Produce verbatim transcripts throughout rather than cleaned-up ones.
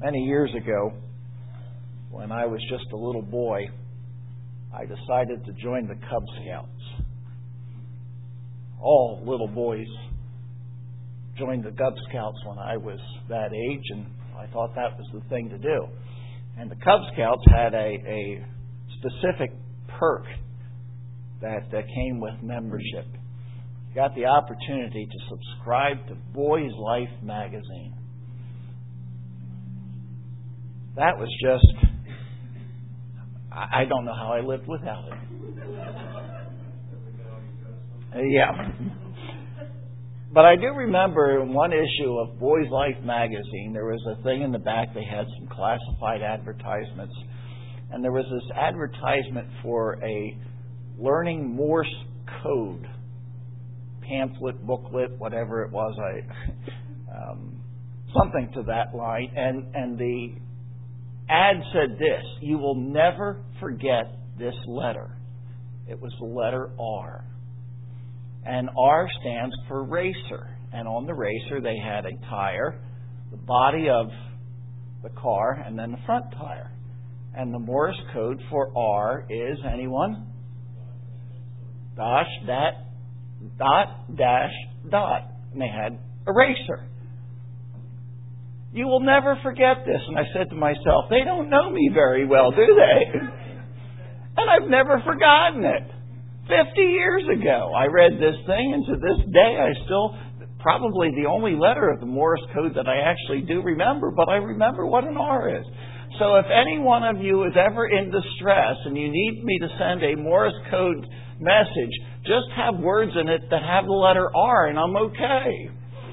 Many years ago, when I was just a little boy, I decided to join the Cub Scouts. All little boys joined the Cub Scouts when I was that age, and I thought that was the thing to do. And the Cub Scouts had a, a specific perk that, that came with membership. You got the opportunity to subscribe to Boys Life magazine. That was just, I don't know how I lived without it. Yeah. But I do remember in one issue of Boys Life magazine, there was a thing in the back, they had some classified advertisements. And there was this advertisement for a learning Morse code pamphlet, booklet, whatever it was, I um, something to that line. And, and the ad said this: you will never forget this letter. It was the letter R. And R stands for racer. And on the racer they had a tire, the body of the car, and then the front tire. And the Morse code for R is, anyone? Dash, that, dot, dash, dot. And they had a racer. You will never forget this. And I said to myself, they don't know me very well, do they? And I've never forgotten it. Fifty years ago, I read this thing, and to this day, I still, probably the only letter of the Morse code that I actually do remember, but I remember what an R is. So if any one of you is ever in distress and you need me to send a Morse code message, just have words in it that have the letter R, and I'm okay.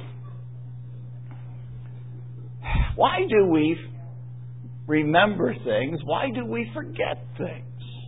Why do we remember things? Why do we forget things?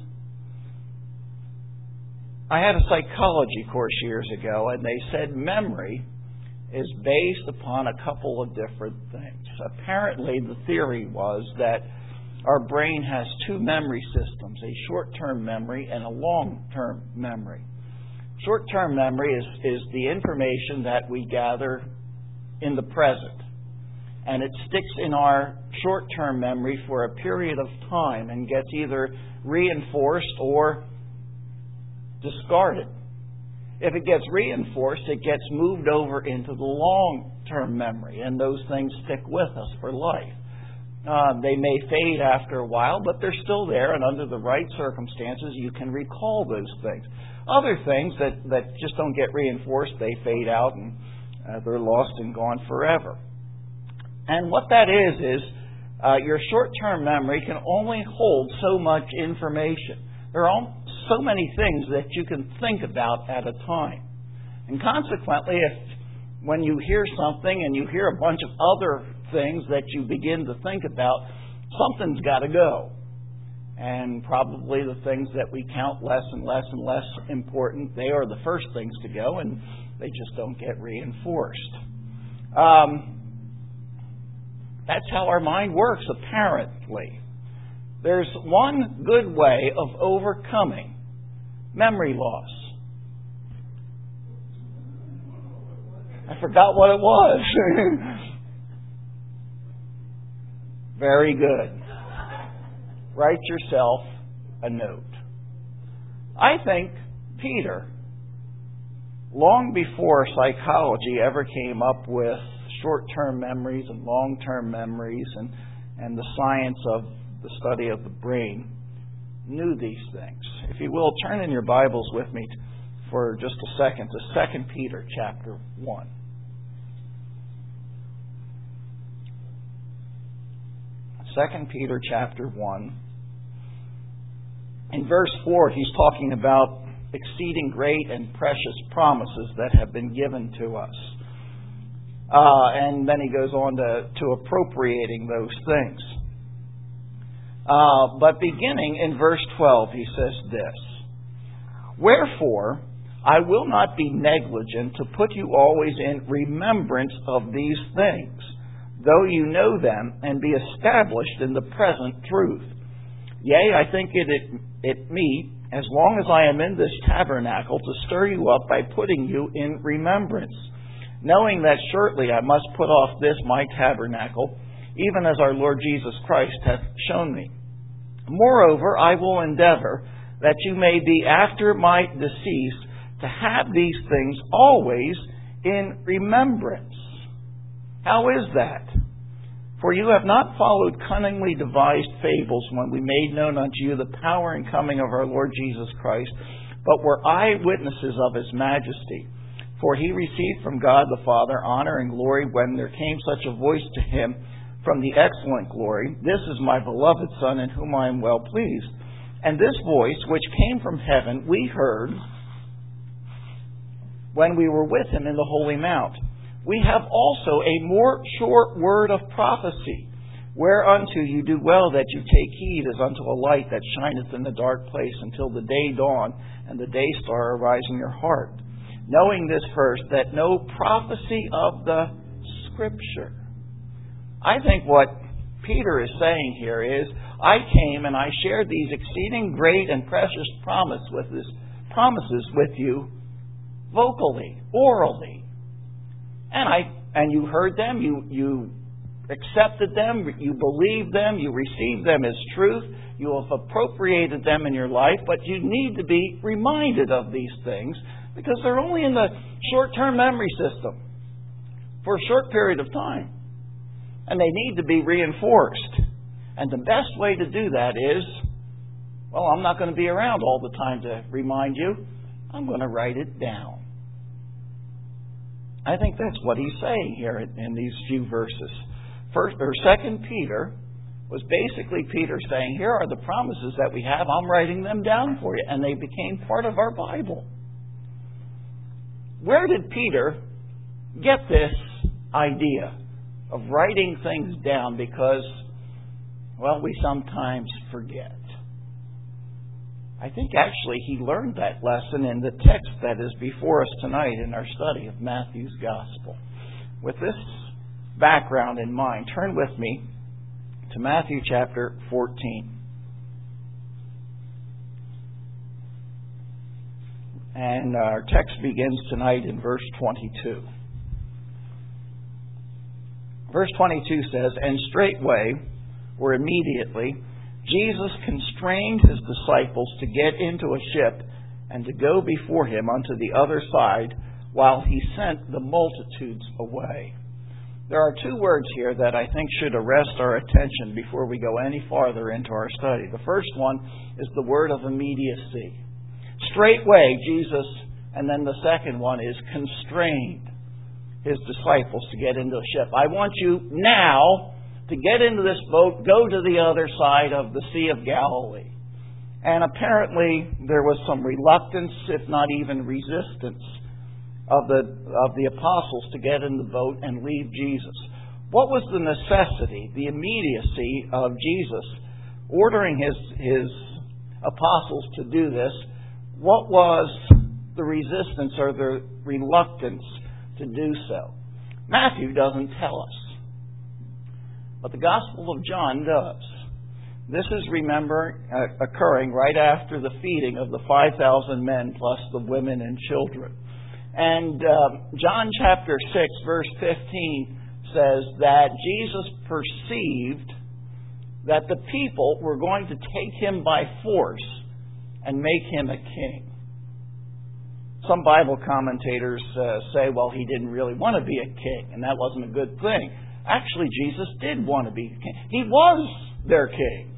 I had a psychology course years ago, and they said memory is based upon a couple of different things. Apparently, the theory was that our brain has two memory systems, a short-term memory and a long-term memory. Short-term memory is, is the information that we gather in the present. And it sticks in our short-term memory for a period of time and gets either reinforced or discarded. If it gets reinforced, it gets moved over into the long-term memory, and those things stick with us for life. Uh, they may fade after a while, but they're still there, and under the right circumstances, you can recall those things. Other things that, that just don't get reinforced, they fade out, and uh, they're lost and gone forever. And what that is, is uh, your short-term memory can only hold so much information. There are so many things that you can think about at a time. And consequently, if when you hear something and you hear a bunch of other things that you begin to think about, something's got to go. And probably the things that we count less and less and less important, they are the first things to go, and they just don't get reinforced. Um, that's how our mind works, apparently. There's one good way of overcoming memory loss. I forgot what it was. Very good. Write yourself a note. I think Peter, long before psychology ever came up with short-term memories and long-term memories and, and the science of the study of the brain, knew these things. If you will, turn in your Bibles with me for just a second to Second Peter chapter one. Second Peter chapter one. In verse four, he's talking about exceeding great and precious promises that have been given to us. Uh, and then he goes on to, to appropriating those things. Uh, but beginning in verse twelve, he says this: wherefore, I will not be negligent to put you always in remembrance of these things, though you know them, and be established in the present truth. Yea, I think it, it, it meet, as long as I am in this tabernacle, to stir you up by putting you in remembrance, knowing that shortly I must put off this my tabernacle, even as our Lord Jesus Christ hath shown me. Moreover, I will endeavor that you may be after my decease to have these things always in remembrance. How is that? For you have not followed cunningly devised fables when we made known unto you the power and coming of our Lord Jesus Christ, but were eyewitnesses of His majesty. For He received from God the Father honor and glory when there came such a voice to Him from the excellent glory, This is my beloved Son, in whom I am well pleased. And this voice, which came from heaven, we heard when we were with Him in the holy mount. We have also a more sure word of prophecy, whereunto you do well that you take heed as unto a light that shineth in the dark place until the day dawn and the day star arise in your heart. Knowing this first, that no prophecy of the Scripture. I think what Peter is saying here is, I came and I shared these exceeding great and precious promise with this, promises with you vocally, orally. And I and you heard them, you, you accepted them, you believed them, you received them as truth, you have appropriated them in your life, but you need to be reminded of these things because they're only in the short-term memory system for a short period of time. And they need to be reinforced. And the best way to do that is, well, I'm not going to be around all the time to remind you. I'm going to write it down. I think that's what he's saying here in these few verses. First or Second Peter was basically Peter saying, here are the promises that we have. I'm writing them down for you. And they became part of our Bible. Where did Peter get this idea of writing things down? Because, well, we sometimes forget. I think actually he learned that lesson in the text that is before us tonight in our study of Matthew's Gospel. With this background in mind, turn with me to Matthew chapter fourteen. And our text begins tonight in verse twenty-two. Verse twenty-two says, And straightway, or immediately, Jesus constrained His disciples to get into a ship and to go before Him unto the other side while He sent the multitudes away. There are two words here that I think should arrest our attention before we go any farther into our study. The first one is the word of immediacy. Straightway, Jesus, and then the second one is constrained His disciples to get into the ship. I want you now to get into this boat, go to the other side of the Sea of Galilee. And apparently there was some reluctance, if not even resistance, of the of the apostles to get in the boat and leave Jesus. What was the necessity, the immediacy of Jesus ordering his his apostles to do this? What was the resistance or the reluctance to do so? Matthew doesn't tell us. But the Gospel of John does. This is, remember, uh, occurring right after the feeding of the five thousand men plus the women and children. And uh, John chapter six, verse fifteen says that Jesus perceived that the people were going to take Him by force and make Him a king. Some Bible commentators uh, say, well, He didn't really want to be a king, and that wasn't a good thing. Actually, Jesus did want to be king. He was their king.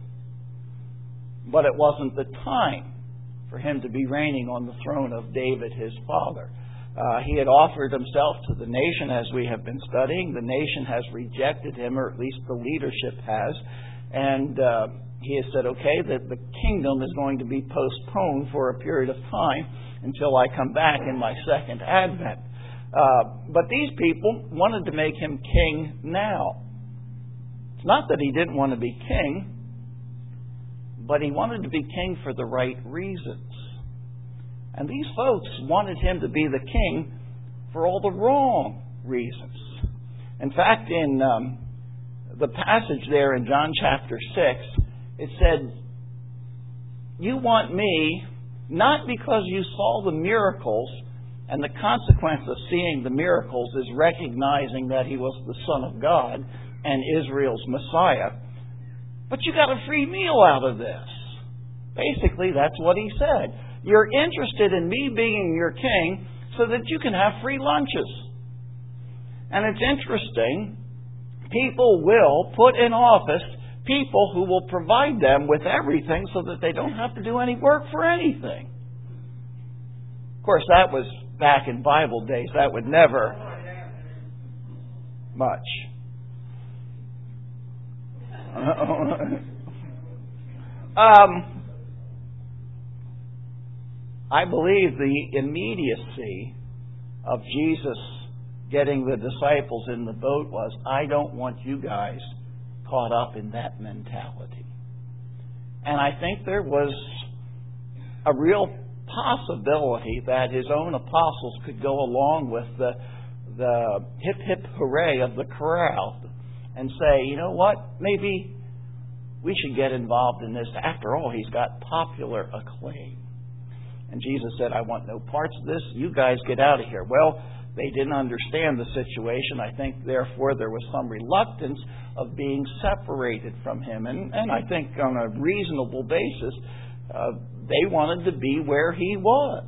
But it wasn't the time for Him to be reigning on the throne of David, His father. Uh, he had offered Himself to the nation, as we have been studying. The nation has rejected Him, or at least the leadership has. And uh, He has said, okay, that the kingdom is going to be postponed for a period of time until I come back in my second advent. Uh, but these people wanted to make Him king now. It's not that He didn't want to be king, but He wanted to be king for the right reasons. And these folks wanted Him to be the king for all the wrong reasons. In fact, in um, the passage there in John chapter six, it said, you want me not because you saw the miracles, and the consequence of seeing the miracles is recognizing that He was the Son of God. and Israel's Messiah, but you got a free meal out of this. Basically, that's what he said. You're interested in me being your king so that you can have free lunches. And it's interesting, people will put in office people who will provide them with everything so that they don't have to do any work for anything. Of course, that was back in Bible days. That would never much. um, I believe the immediacy of Jesus getting the disciples in the boat was, I don't want you guys caught up in that mentality. And I think there was a real possibility that his own apostles could go along with the, the hip hip hooray of the crowd and say, you know what, maybe we should get involved in this. After all, he's got popular acclaim. And Jesus said, I want no parts of this. You guys get out of here. Well, they didn't understand the situation. I think, therefore, there was some reluctance of being separated from him. And, and I think on a reasonable basis, uh, they wanted to be where he was.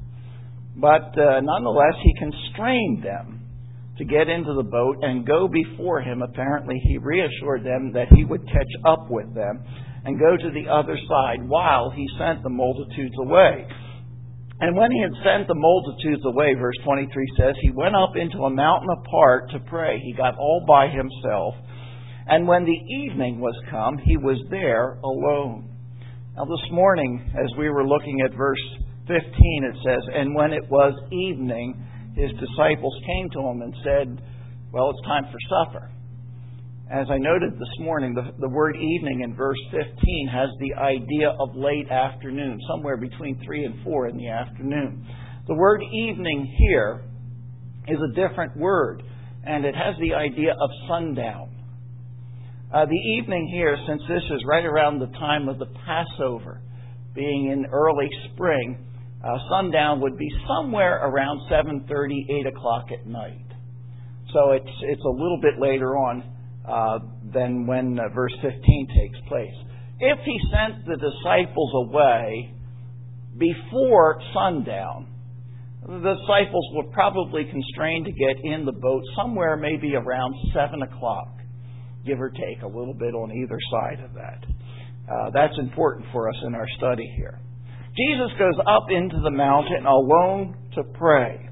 But uh, nonetheless, he constrained them to get into the boat and go before him. Apparently, he reassured them that he would catch up with them and go to the other side while he sent the multitudes away. And when he had sent the multitudes away, verse twenty-three says, he went up into a mountain apart to pray. He got all by himself. And when the evening was come, he was there alone. Now this morning, as we were looking at verse fifteen, it says, and when it was evening, his disciples came to him and said, well, it's time for supper. As I noted this morning, the, the word evening in verse fifteen has the idea of late afternoon, somewhere between three and four in the afternoon. The word evening here is a different word, and it has the idea of sundown. Uh, the evening here, since this is right around the time of the Passover, being in early spring, uh, sundown would be somewhere around seven thirty, eight o'clock at night. So it's it's a little bit later on Uh, than when uh, verse fifteen takes place. If he sent the disciples away before sundown, the disciples were probably constrained to get in the boat somewhere maybe around seven o'clock, give or take a little bit on either side of that. Uh, that's important for us in our study here. Jesus goes up into the mountain alone to pray.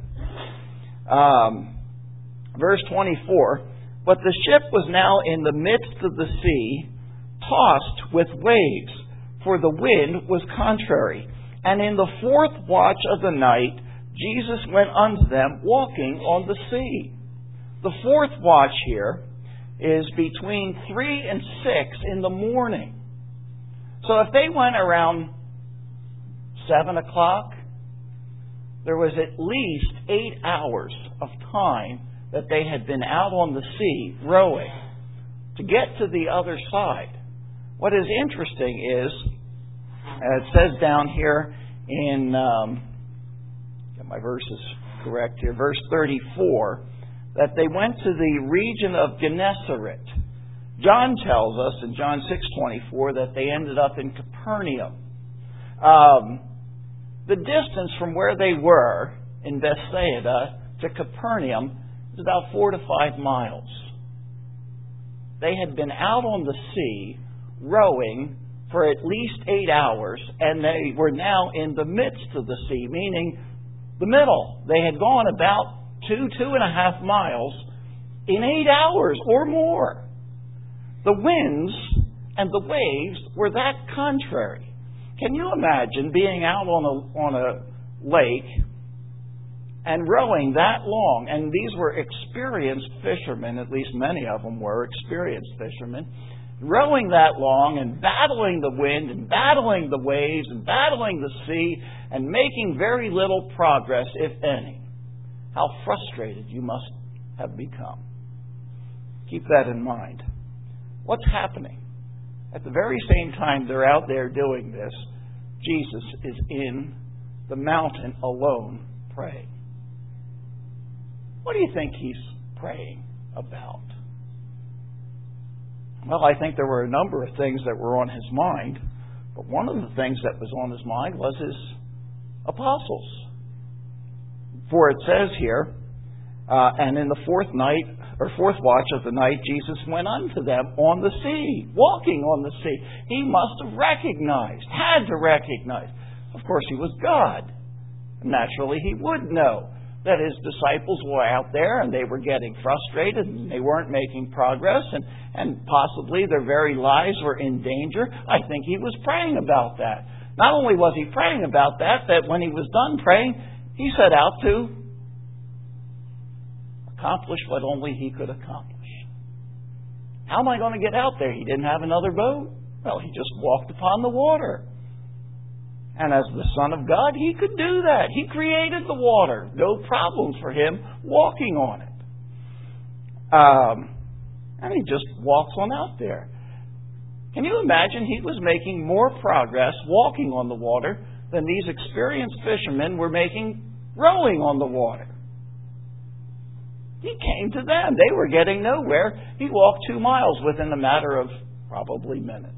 Um, verse twenty-four, but the ship was now in the midst of the sea, tossed with waves, for the wind was contrary. And in the fourth watch of the night, Jesus went unto them, walking on the sea. The fourth watch here is between three and six in the morning. So if they went around seven o'clock, there was at least eight hours of time that they had been out on the sea rowing to get to the other side. What is interesting is, uh, it says down here in, um, get my verses correct here, verse thirty-four, that they went to the region of Gennesaret. John tells us in John six twenty-four that they ended up in Capernaum. Um, the distance from where they were in Bethsaida to Capernaum is about four to five miles. They had been out on the sea rowing for at least eight hours, and they were now in the midst of the sea, meaning the middle. They had gone about two, two and a half miles in eight hours or more. The winds and the waves were that contrary. Can you imagine being out on a, on a lake and rowing that long? And these were experienced fishermen, at least many of them were experienced fishermen, rowing that long and battling the wind and battling the waves and battling the sea and making very little progress, if any. How frustrated you must have become. Keep that in mind. What's happening? At the very same time they're out there doing this, Jesus is in the mountain alone praying. What do you think he's praying about? Well, I think there were a number of things that were on his mind, but one of the things that was on his mind was his apostles. For it says here, uh, and in the fourth night, or fourth watch of the night, Jesus went unto them on the sea, walking on the sea. He must have recognized, had to recognize. Of course, he was God. Naturally, he would know that his disciples were out there and they were getting frustrated and they weren't making progress and, and possibly their very lives were in danger. I think he was praying about that. Not only was he praying about that, that when he was done praying, he set out to accomplish what only he could accomplish. How am I going to get out there? He didn't have another boat. Well, he just walked upon the water. And as the Son of God, he could do that. He created the water. No problem for him walking on it. Um, and he just walks on out there. Can you imagine he was making more progress walking on the water than these experienced fishermen were making rowing on the water? He came to them. They were getting nowhere. He walked two miles within a matter of probably minutes.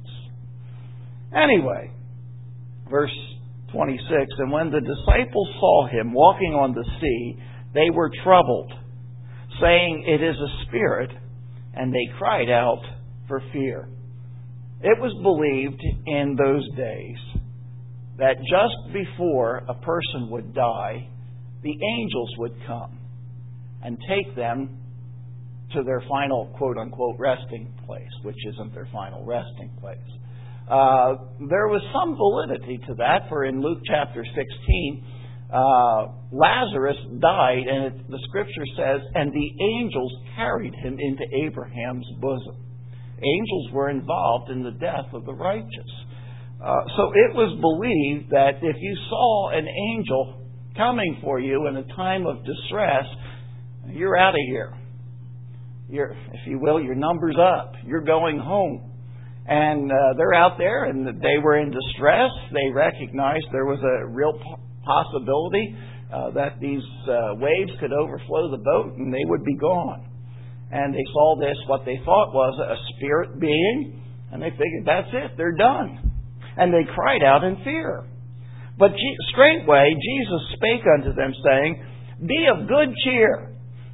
Anyway, verse twenty-six, and when the disciples saw him walking on the sea, they were troubled, saying, It is a spirit, and they cried out for fear. It was believed in those days that just before a person would die, the angels would come and take them to their final quote-unquote resting place, which isn't their final resting place. Uh, there was some validity to that, for in Luke chapter sixteen, uh, Lazarus died, and it, the Scripture says, and the angels carried him into Abraham's bosom. Angels were involved in the death of the righteous. Uh, so it was believed that if you saw an angel coming for you in a time of distress, you're out of here. You're, if you will, your number's up. You're going home. And uh, they're out there, and they were in distress. They recognized there was a real possibility uh, that these uh, waves could overflow the boat, and they would be gone. And they saw this, what they thought was a spirit being, and they figured, that's it, they're done. And they cried out in fear. But G- straightway Jesus spake unto them, saying, Be of good cheer.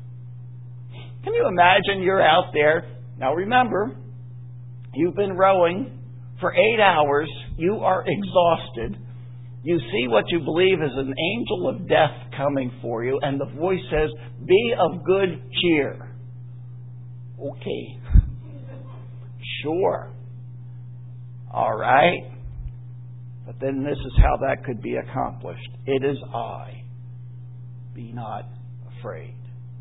Can you imagine you're out there? Now remember, you've been rowing for eight hours. You are exhausted. You see what you believe is an angel of death coming for you, and the voice says, Be of good cheer. Okay. Sure. All right. But then this is how that could be accomplished. It is I. Be not afraid.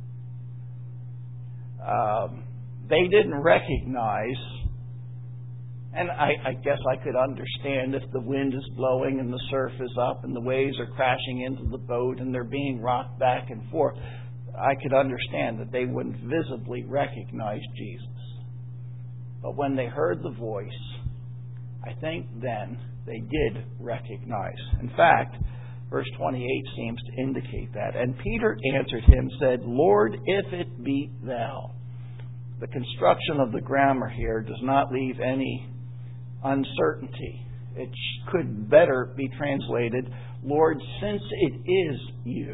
Um, they didn't recognize, and I, I guess I could understand if the wind is blowing and the surf is up and the waves are crashing into the boat and they're being rocked back and forth. I could understand that they wouldn't visibly recognize Jesus. But when they heard the voice, I think then they did recognize. In fact, verse twenty-eight seems to indicate that. And Peter answered him, said, Lord, if it be thou. The construction of the grammar here does not leave any uncertainty. It could better be translated, Lord, since it is you,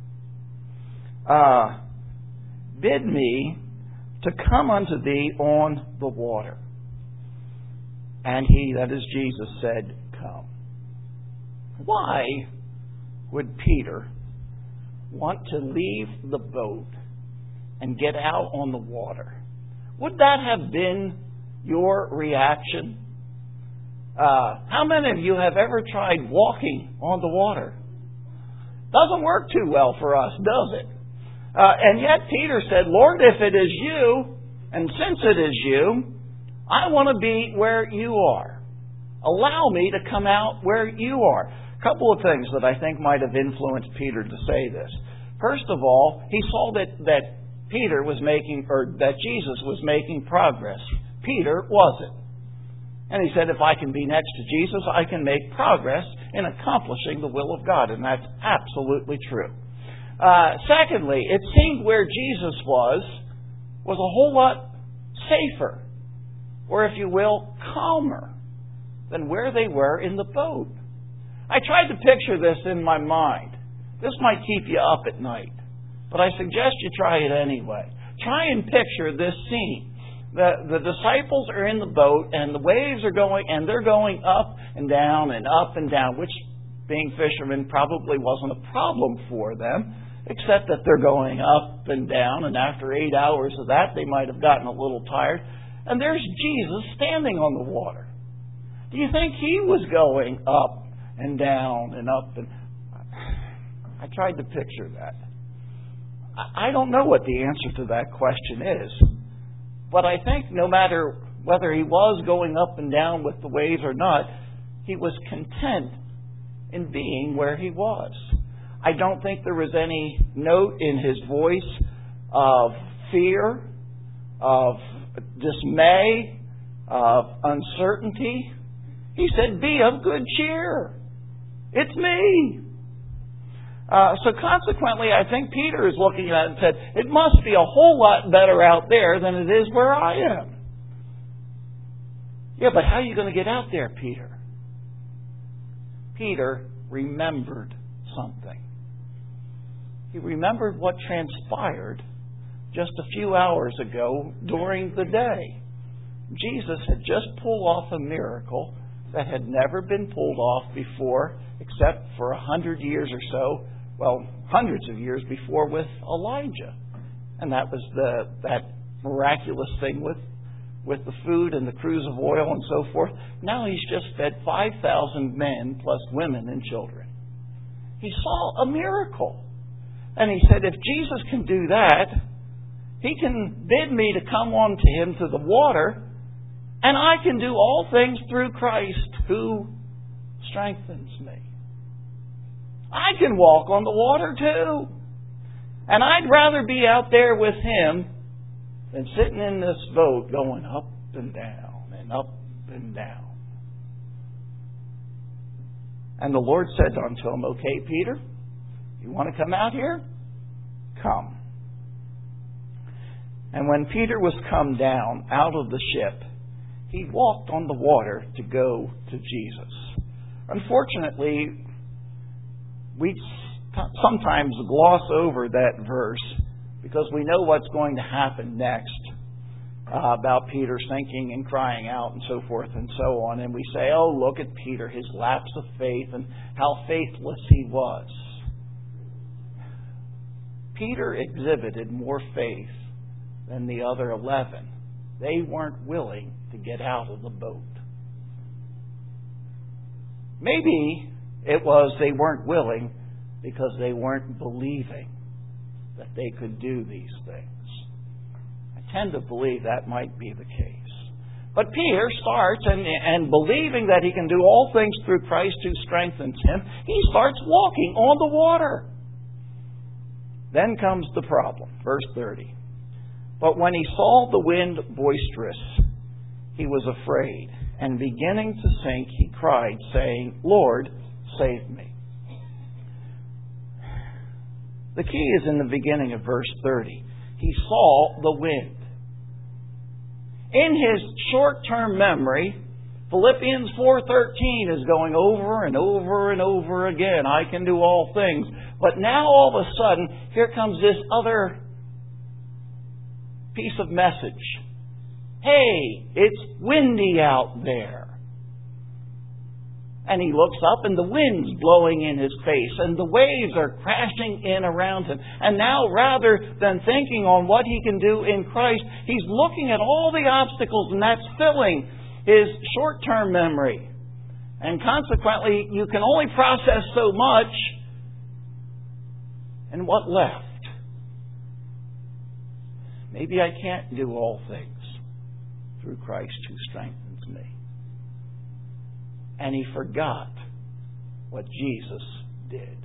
uh, bid me to come unto thee on the water. And he, that is Jesus, said, Come. Why would Peter want to leave the boat and get out on the water? Would that have been your reaction? Uh, how many of you have ever tried walking on the water? Doesn't work too well for us, does it? Uh, and yet Peter said, Lord, if it is you, and since it is you, I want to be where you are. Allow me to come out where you are. A couple of things that I think might have influenced Peter to say this. First of all, he saw that, that Peter was making, or that Jesus was making progress. Peter wasn't. And he said, if I can be next to Jesus, I can make progress in accomplishing the will of God. And that's absolutely true. Uh, secondly, it seemed where Jesus was, was a whole lot safer or if you will, calmer than where they were in the boat. I tried to picture this in my mind. This might keep you up at night, but I suggest you try it anyway. Try and picture this scene. The, the disciples are in the boat, and the waves are going, and they're going up and down and up and down, which, being fishermen, probably wasn't a problem for them, except that they're going up and down, and after eight hours of that, they might have gotten a little tired. And there's Jesus standing on the water. Do you think He was going up and down and up? And I tried to picture that. I don't know what the answer to that question is. But I think no matter whether He was going up and down with the waves or not, He was content in being where He was. I don't think there was any note in His voice of fear, of dismay, of uncertainty. He said, "Be of good cheer. It's me." Uh, so consequently, I think Peter is looking at it and said, it must be a whole lot better out there than it is where I am. Yeah, but how are you going to get out there, Peter? Peter remembered something. He remembered what transpired just a few hours ago during the day. Jesus had just pulled off a miracle that had never been pulled off before, except for a hundred years or so, well, hundreds of years before with Elijah. And that was the that miraculous thing with, with the food and the cruse of oil and so forth. Now He's just fed five thousand men plus women and children. He saw a miracle. And He said, if Jesus can do that, He can bid me to come on to Him to the water, and I can do all things through Christ who strengthens me. I can walk on the water too. And I'd rather be out there with Him than sitting in this boat going up and down and up and down. And the Lord said unto him, okay, Peter, you want to come out here? Come. And when Peter was come down out of the ship, he walked on the water to go to Jesus. Unfortunately, we sometimes gloss over that verse because we know what's going to happen next uh, about Peter sinking and crying out and so forth and so on. And we say, oh, look at Peter, his lapse of faith and how faithless he was. Peter exhibited more faith than the other eleven. They weren't willing to get out of the boat. Maybe it was they weren't willing because they weren't believing that they could do these things. I tend to believe that might be the case. But Peter starts, and, and believing that he can do all things through Christ who strengthens him, he starts walking on the water. Then comes the problem. Verse thirty. But when he saw the wind boisterous, he was afraid, and beginning to sink, he cried, saying, Lord, save me. The key is in the beginning of verse thirty. He saw the wind. In his short-term memory, Philippians four thirteen is going over and over and over again. I can do all things. But now all of a sudden, here comes this other piece of message. Hey, it's windy out there. And he looks up and the wind's blowing in his face and the waves are crashing in around him. And now rather than thinking on what he can do in Christ, he's looking at all the obstacles, and that's filling his short-term memory. And consequently, you can only process so much. And what left? Maybe I can't do all things through Christ who strengthens me. And he forgot what Jesus did.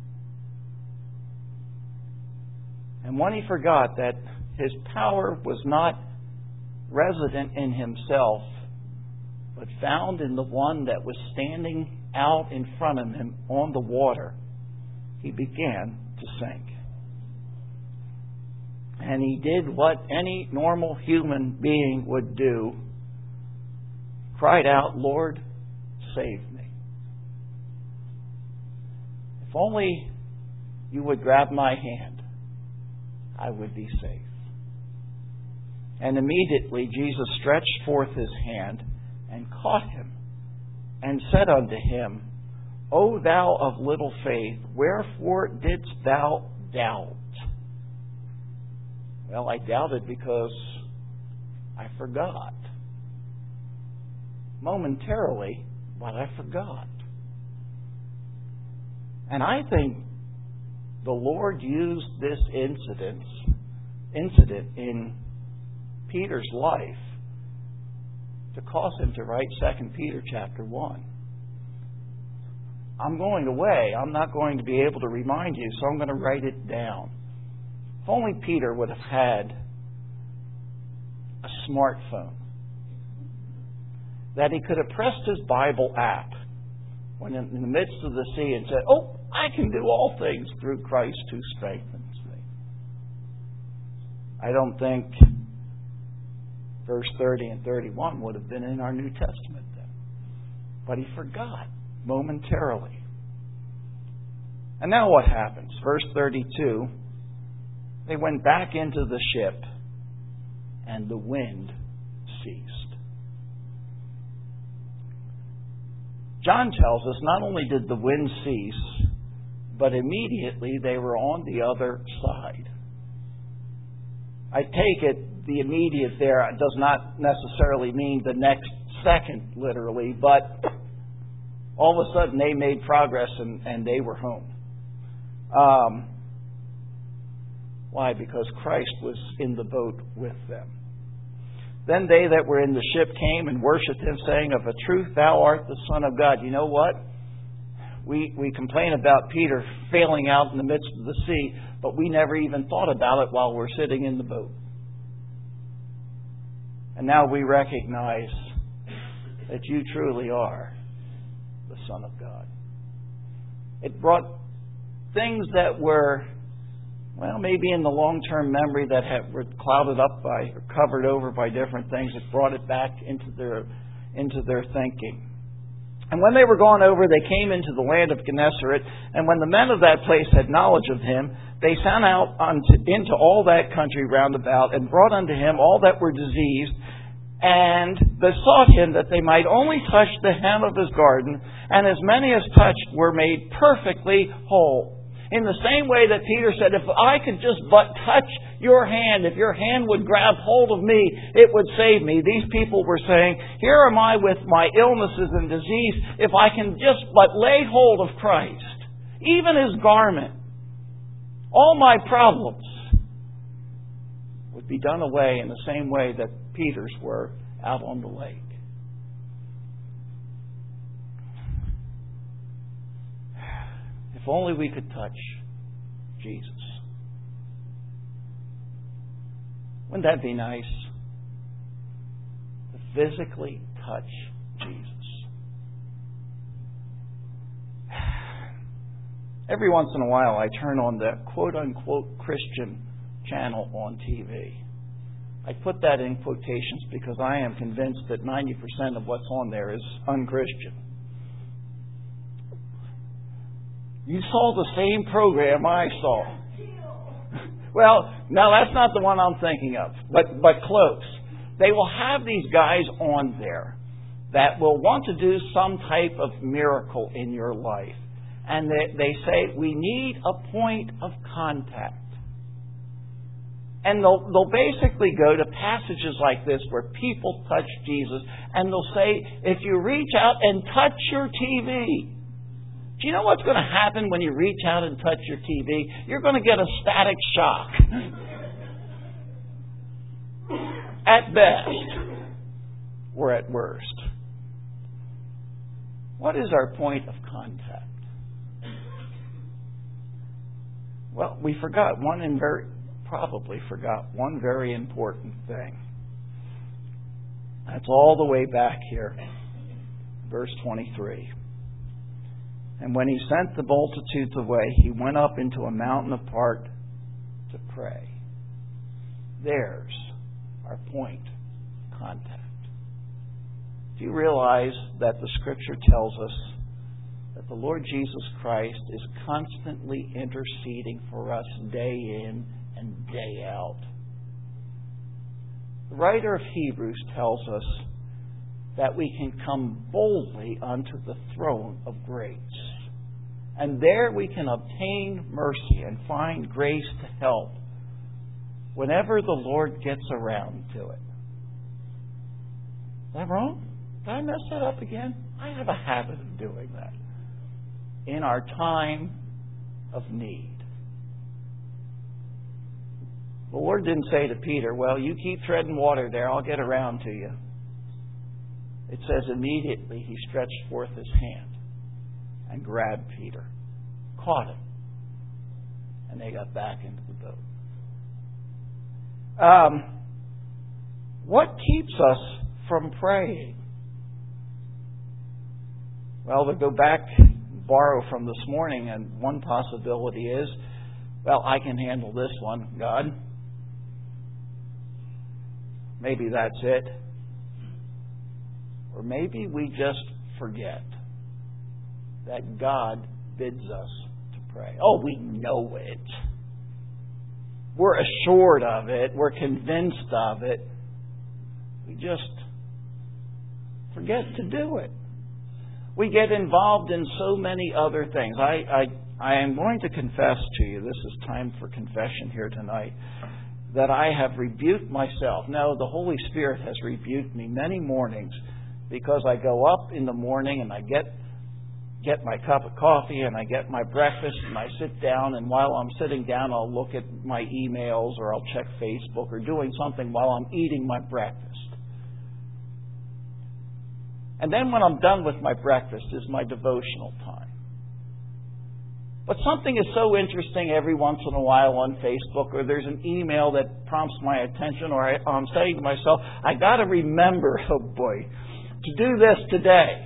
And when he forgot that his power was not resident in himself, but found in the one that was standing out in front of him on the water, he began to sink. And he did what any normal human being would do cried out, "Lord, save me." If only you would grab my hand, I would be safe. And immediately Jesus stretched forth his hand and caught him and said unto him, "O thou of little faith, wherefore didst thou doubt?" Well, I doubted because I forgot. Momentarily, but I forgot. And I think the Lord used this incident, incident in Peter's life to cause him to write Second Peter chapter one. I'm going away. I'm not going to be able to remind you, so I'm going to write it down. If only Peter would have had a smartphone, that he could have pressed his Bible app when in the midst of the sea and said, "Oh, I can do all things through Christ who strengthens me." I don't think verse thirty and thirty-one would have been in our New Testament then. But he forgot momentarily. And now what happens? Verse thirty-two, they went back into the ship and the wind ceased. John tells us not only did the wind cease, but immediately they were on the other side. I take it the immediate there does not necessarily mean the next second, literally, but all of a sudden they made progress and, and they were home. Um, why? Because Christ was in the boat with them. Then they that were in the ship came and worshipped him, saying, "Of a truth thou art the Son of God." You know what? We we complain about Peter failing out in the midst of the sea, but we never even thought about it while we're sitting in the boat. And now we recognize that you truly are the Son of God. It brought things that were, well, maybe in the long-term memory that had, were clouded up by or covered over by different things. It brought it back into their into their thinking. And when they were gone over, they came into the land of Gennesaret. And when the men of that place had knowledge of him, they sent out unto, into all that country round about, and brought unto him all that were diseased, and besought him that they might only touch the hem of his garment, and as many as touched were made perfectly whole. In the same way that Peter said, "If I could just but touch your hand, if your hand would grab hold of me, it would save me." These people were saying, "Here am I with my illnesses and disease. If I can just but lay hold of Christ, even his garment, all my problems would be done away," in the same way that Peter's were out on the lake. If only we could touch Jesus. Wouldn't that be nice? To physically touch Jesus. Every once in a while I turn on the quote-unquote Christian channel on T V. I put that in quotations because I am convinced that ninety percent of what's on there is unchristian. You saw the same program I saw. Well, no, that's not the one I'm thinking of, but but close. They will have these guys on there that will want to do some type of miracle in your life. And they, they say, "We need a point of contact." And they'll, they'll basically go to passages like this where people touch Jesus, and they'll say, "If you reach out and touch your T V, do you know what's going to happen when you reach out and touch your T V? You're going to get a static shock. At best, or at worst." What is our point of contact? Well, we forgot one and very probably forgot one very important thing. That's all the way back here, verse twenty-three. "And when he sent the multitudes away, he went up into a mountain apart to pray." There's our point of contact. Do you realize that the Scripture tells us that the Lord Jesus Christ is constantly interceding for us day in and day out? The writer of Hebrews tells us that we can come boldly unto the throne of grace. And there we can obtain mercy and find grace to help whenever the Lord gets around to it. Is that wrong? Did I mess that up again? I have a habit of doing that. In our time of need. The Lord didn't say to Peter, well, you keep treading water there, I'll get around to you. It says immediately he stretched forth his hand and grabbed Peter, caught him, and they got back into the boat. Um, what keeps us from praying? Well, to go back, borrow from this morning, and one possibility is, well, I can handle this one, God. Maybe that's it. Or maybe we just forget that God bids us to pray. Oh, we know it. We're assured of it. We're convinced of it. We just forget to do it. We get involved in so many other things. I, I, I am going to confess to you, this is time for confession here tonight, that I have rebuked myself. No, the Holy Spirit has rebuked me many mornings because I go up in the morning and I get get my cup of coffee and I get my breakfast and I sit down, and while I'm sitting down I'll look at my emails or I'll check Facebook or doing something while I'm eating my breakfast. And then when I'm done with my breakfast is my devotional time. But something is so interesting every once in a while on Facebook, or there's an email that prompts my attention, or I, I'm saying to myself, I got to remember, oh boy, to do this today.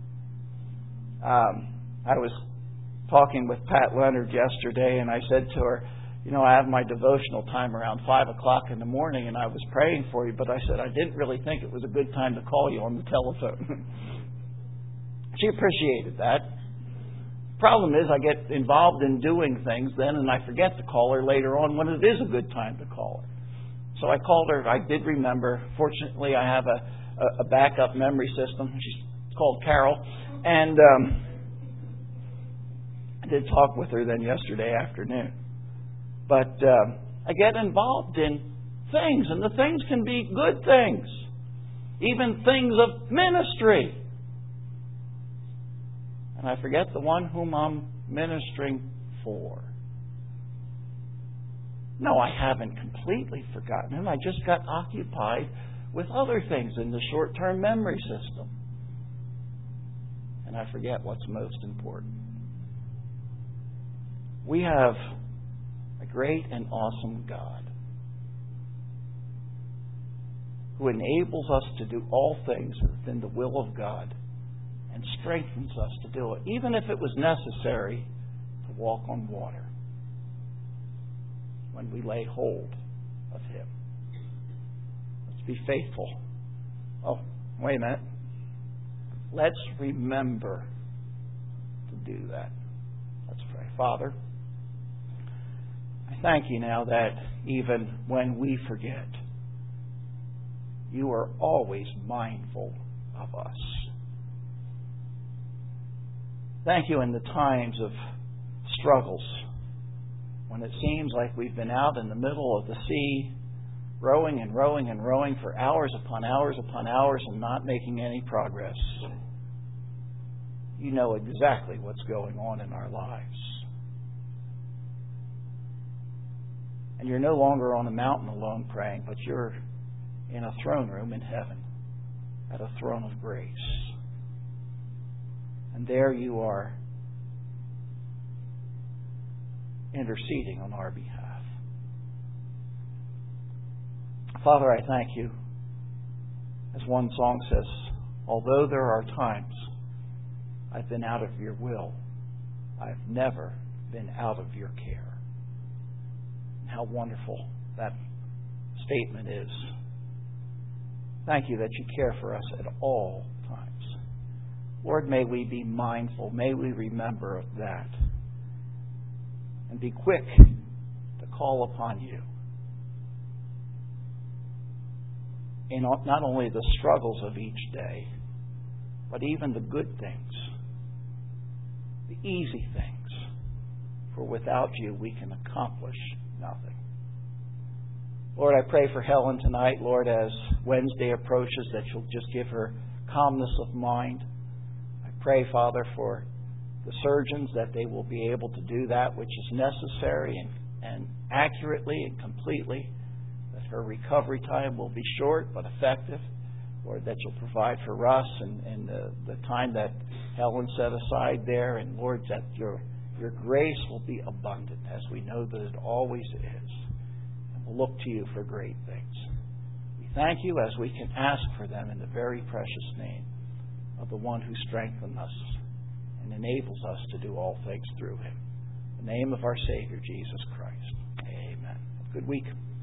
Um, I was talking with Pat Leonard yesterday, and I said to her, you know, I have my devotional time around five o'clock in the morning, and I was praying for you, but I said I didn't really think it was a good time to call you on the telephone. She appreciated that. Problem is, I get involved in doing things then, and I forget to call her later on when it is a good time to call her. So I called her. I did remember. Fortunately, I have a, a backup memory system. She's called Carol. And um, I did talk with her then yesterday afternoon. But uh, I get involved in things, and the things can be good things. Even things of ministry. And I forget the one whom I'm ministering for. No, I haven't completely forgotten him. I just got occupied with other things in the short-term memory system. And I forget what's most important. We have a great and awesome God who enables us to do all things within the will of God and strengthens us to do it, even if it was necessary to walk on water when we lay hold of Him. Let's be faithful. Oh, wait a minute. Let's remember to do that. Let's pray. Father, I thank You now that even when we forget, You are always mindful of us. Thank You in the times of struggles, when it seems like we've been out in the middle of the sea, rowing and rowing and rowing for hours upon hours upon hours and not making any progress. You know exactly what's going on in our lives. And You're no longer on a mountain alone praying, but You're in a throne room in heaven, at a throne of grace. And there You are interceding on our behalf. Father, I thank You. As one song says, although there are times I've been out of Your will, I've never been out of Your care. How wonderful that statement is. Thank you that you care for us at all times. Lord, may we be mindful. May we remember that. And be quick to call upon you. In not only the struggles of each day, but even the good things, the easy things. For without you, we can accomplish nothing. Lord, I pray for Helen tonight, Lord, as Wednesday approaches, that you'll just give her calmness of mind. I pray, Father, for the surgeons, that they will be able to do that which is necessary and, and accurately and completely, that her recovery time will be short but effective. Lord, that you'll provide for Russ and, and the, the time that Helen set aside there. And Lord, that your, your grace will be abundant, as we know that it always is. And we'll look to you for great things. We thank you as we can ask for them in the very precious name of the one who strengthens us and enables us to do all things through him. In the name of our Savior, Jesus Christ. Amen. Good week.